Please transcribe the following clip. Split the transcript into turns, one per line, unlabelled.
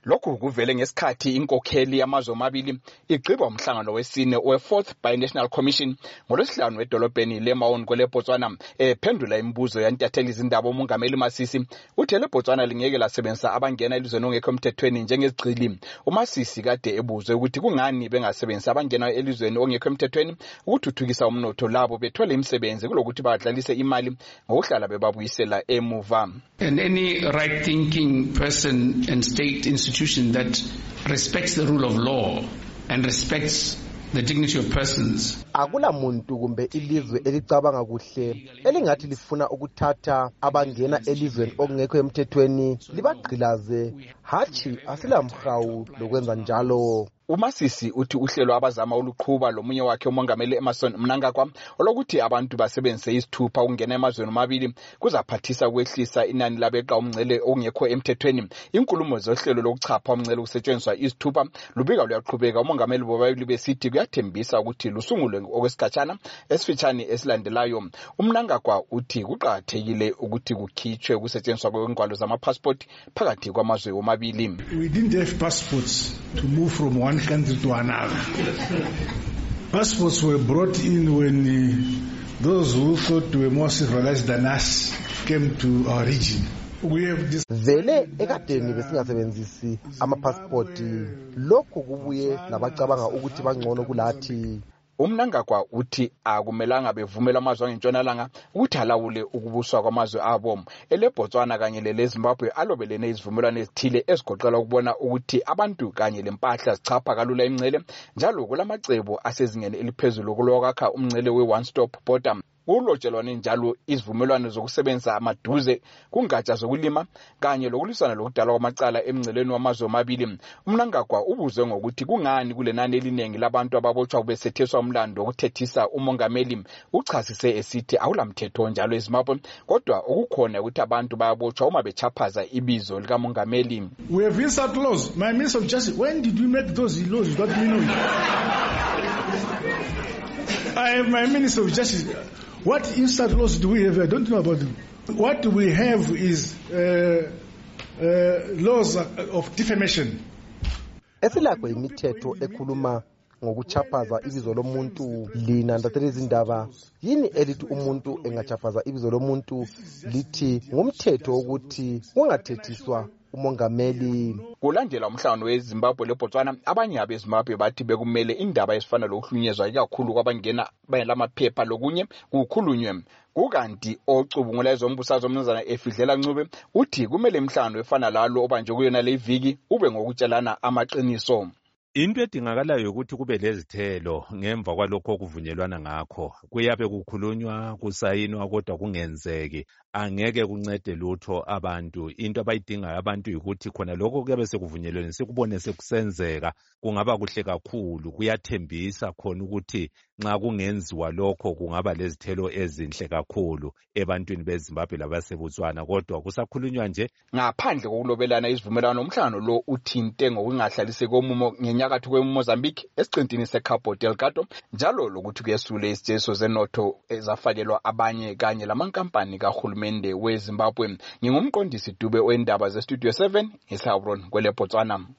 Lokhu kuvele ngesikhathi inkokheli yamazwe amabili igqiba umhlangano wesine we-4th Binational Commission ngolwesihlanu edolobheni leMaun kweleBotswana ephendula imibuzo yantatheli izindaba uMongameli Masisi uthe leBotswana lingeke lasebenzisa abangena elizweni ongekho emthethweni njengezigcili. uMasisi kade ebuzwe ukuthi kungani bengasebenzisa abangena elizweni ongekho emthethweni ukuthuthukisa umnotho labo bethole imisebenzi kulokuthi badlalise imali ngokuhlala bebabuyisela emuva.
And any right-thinking person and state institution that respects the rule of law and respects the dignity of persons.
Akula muntu kumbe ilizwe elicabanga kuhle elingathi lifuna ukuthatha abangena elizweni okungekho emthethweni libagqilaze. Hachi asilamhawu lokwenza njalo.
uMasisi uthi uhlelo abazama uluqhuba lomunye wakhe uMongameli Emmerson Mnangagwa olokuthi abantu basebenzise isithupha ukungena emazweni amabili kuzaphathisa ukwehlisa inani labeqa umngcele okungekho emthethweni. Inkulumo zohlelo lokuchapha umngcele kusetshenziswa isithupha lubika luyaqhubeka. uMongameli bobabili besithi kuyathembisa ukuthi lusungulwe okwesikhatshana esifitshane esilandelayo. uMnangagwa uthi kuqakathekile ukuthi kukhitshwe ukusetshenziswa kwengwalo zamapassport phakathi kwamazwe omabili.
We didn't have passports to move from one country to another. Passports were brought in when those who thought were more civilized than us came to our region. We have this.
Vele ekadeni besingasebenzisi amapassport lokho kubuye nabacabanga ukuthi bangcono kulathi.
uMnangagwa uthi akumelanga bevumela amazwe angentshonalanga ukuthi alawule ukubuswa kwamazwe abo. eleBotswana kanye leZimbabwe alobelene izivumelwano ezithile ezigoqela ukubona ukuthi abantu kanye lempahla zichapha kalula imngcele njalo kulamacebo asezingeni eliphezulu kulokakha umngcele we-one stop border. Ulotshelwane njalo izivumelwano zokusebenza amaduze kungatsha zokulima kanye lokulisana lokudala kwamacala emngceleni wamazwe amabili. uMnangagwa ubuzwe ngokuthi kungani kulenani eliningi labantu ababotshwa besetheswa umlando wokuthethisa uMongameli. Uchasise esithi awulamthetho njalo eZimbabwe kodwa okukhona ukuthi abantu bayabotshwa uma bechaphaza ibizo likaMongameli.
We have insult laws. My Minister of Justice, when did you make those laws without me knowing? I am my Minister of Justice. What insult laws do we have? I don't know about them. What we have is laws of defamation.
Esilakho imithetho ekhuluma ngokuchaphaza ibizo lomuntu. Lina ndathela izindaba yini elithi umuntu engachaphaza ibizo lomuntu lithi ngumthetho ukuthi ungathethiswa uMongameli.
Kulandela umhlangano weZimbabwe leBotswana abanye abeZimbabwe bathi bekumele indaba esifana lokuhlunyezwa ikakhulu kwabangena bayelamaphepha lokunye kukhulunywe. Kukanti ocubungula ezombusazwe umnumzana Efidlela Ncube uthi kumele umhlangano efana lalo obanje kuyona le viki ube ngokutshelana amaqiniso.
Into edingakalayo ukuthi kube lezithelo ngemva kwalokho okuvunyelwana ngakho. Kuyabe kukhulunywa kusayinwa kodwa kungenzeki. Angeke kuncede lutho abantu. Into abayidingayo abantu ukuthi khona lokho kuyabe sekuvunyelweni sikubone sekusenzeka kungaba kuhle kakhulu. Kuyathembisa khona ukuthi nxa kungenziwa lokho kungaba lezithelo ezinhle kakhulu ebantwini beZimbabwe labaseBotswana kodwa kusakhulunywa nje.
Ngaphandle kokulobelana izivumelwano umhlangano lo uthinte ngokungahlaliseki komumo ngenyakatho kweMozambique esiqintini seCabo Delgado njalo lokuthi kuyesule isijezo zenotho ezafakelwa abanye kanye lamankampani kahulumende weZimbabwe. Ngingumqondisi Dube wendaba zeStudio 7 eSauron kweleBotswana.